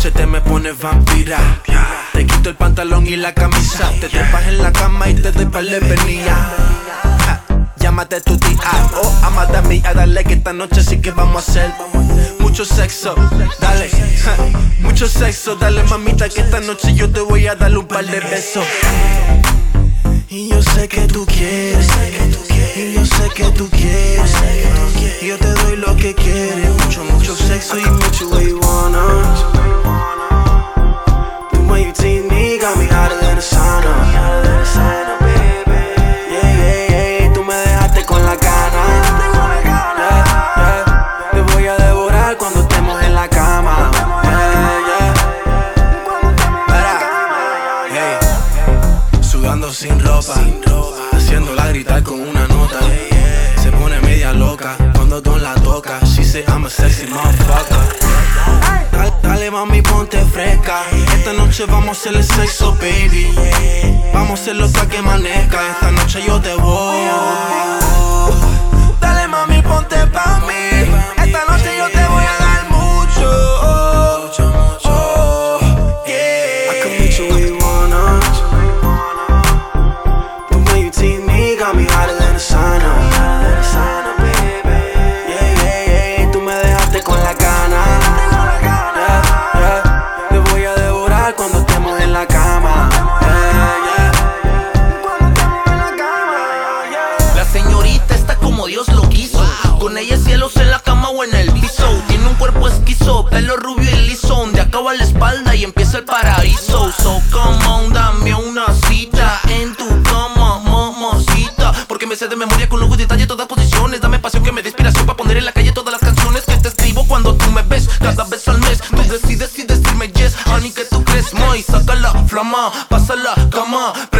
noche te me pones vampira. Te quito el pantalón y la camisa. Te trepas en la cama y te doy par de penilla. Llámate tu tía o amada mía, dale que esta noche sí que vamos a hacer mucho sexo, dale, mucho sexo, dale mamita que esta noche yo te voy a dar un par de besos. Y yo sé que tú quieres, y yo sé que tú quieres, y yo te doy lo que quieres, mucho sexo y mucho what you wanna. The way you tease me got me hotter than the sauna. Sin ropa, haciéndola gritar con una nota. Se pone media loca cuando Don la toca. She say I'm a sexy motherfucker. Dale mami, ponte fresca. Esta noche vamos a hacerle sexo, baby. Vamos a hacerlo hasta que amanezca. Esta noche yo te voy. Dale mami, ponte pa' mí. Esta noche yo te voy a dar mucho. I can meet you where you wanna. Got me hotter than the sauna. Yeah, tú me dejaste con la gana. Te voy a devorar cuando estemos en la cama. La señorita está como Dios lo quiso. Con ella cielos en la cama o en el piso. Tiene un cuerpo esquizo, pelo rubio y liso, donde acaba la espalda y empieza el paraíso. So come on, dame una cita en tu cama, mamacita. Porque me sé de memoria con lujo y detalle todas posiciones. Dame pasión que me dé inspiración para poner en la calle todas las canciones que te escribo cuando tú me ves cada vez al mes. Tú decides si decirme yes, honey, que tú crees, muy. Saca la flama, pasa la cama.